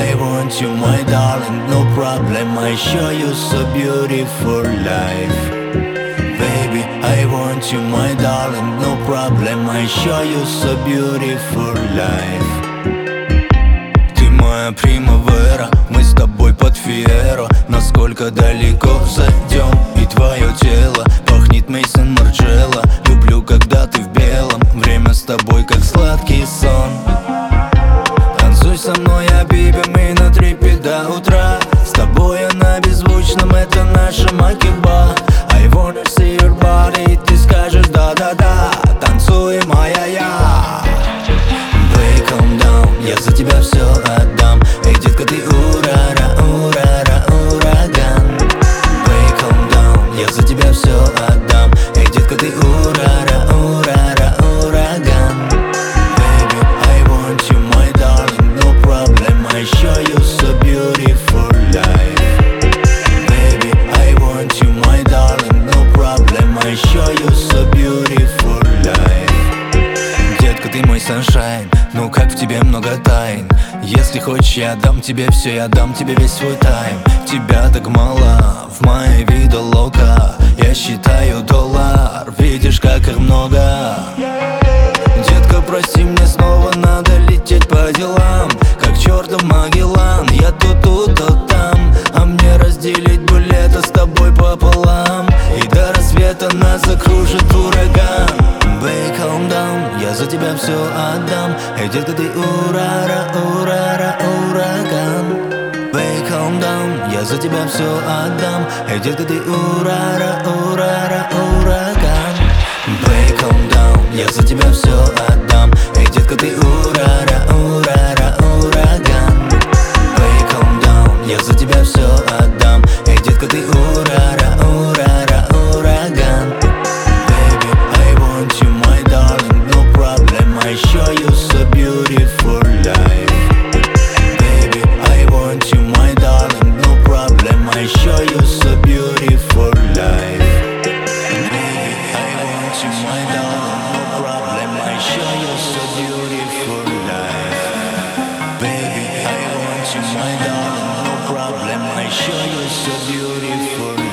I want you, my darling, no problem. I show you so beautiful life. Baby, I want you, my darling, no problem. I show you so beautiful life. Ты моя примавера, мы с тобой под фиеро. Насколько далеко зайдем, и твое тело пахнет Мейсон Марджелло. Люблю, когда ты в белом, время с тобой как сладкий сон. Танцуй со мной, Абиби, мы на трипе до утра. С тобой я на беззвучном, это наша макеба. I wanna see your body, ты скажешь да-да-да. Танцуй, моя я. Baby, calm down, я за тебя все отдам. Эй, детка, ты урара, урара, ураган. Baby, calm down, я за тебя все отдам. Эй, детка, ты урара, урара, ураган. Baby, I want you, my darling, no problem. I show you so beautiful life. Baby, I want you, my darling, no problem. I show you so beautiful life. Детка, ты мой sunshine, ну как в тебе много тайн. Если хочешь, я дам тебе все, я дам тебе весь свой тайм. Тебя так мало, в моей виду лока. Я считаю доллар, видишь, как их много. Детка, прости, мне снова надо лететь по делам. Как чертов Магеллан, я то тут, то там. А мне разделить бы лето с тобой пополам. И до рассвета нас закружит ураган. Baby, calm down, я за тебя все отдам. Эй, детка, ты урара, урара, ураган. Baby, calm down, я за тебя все отдам. Эй, детка, ты урара, урара, ураган. Baby, calm down, я за тебя все отдам. Эй, детка, ты урара, урара, ураган. Baby, calm down, я за тебя все отдам. Эй, детка, ты урара, урара, ураган. Baby, I want you, my darling, no problem. I show you so beautiful life. Baby, I want you, my darling, no problem. I show you so beautiful life. Baby, I want you, my darling, no problem. I show you so beautiful life. Baby, I want you, my darling, no problem. I show you so beautiful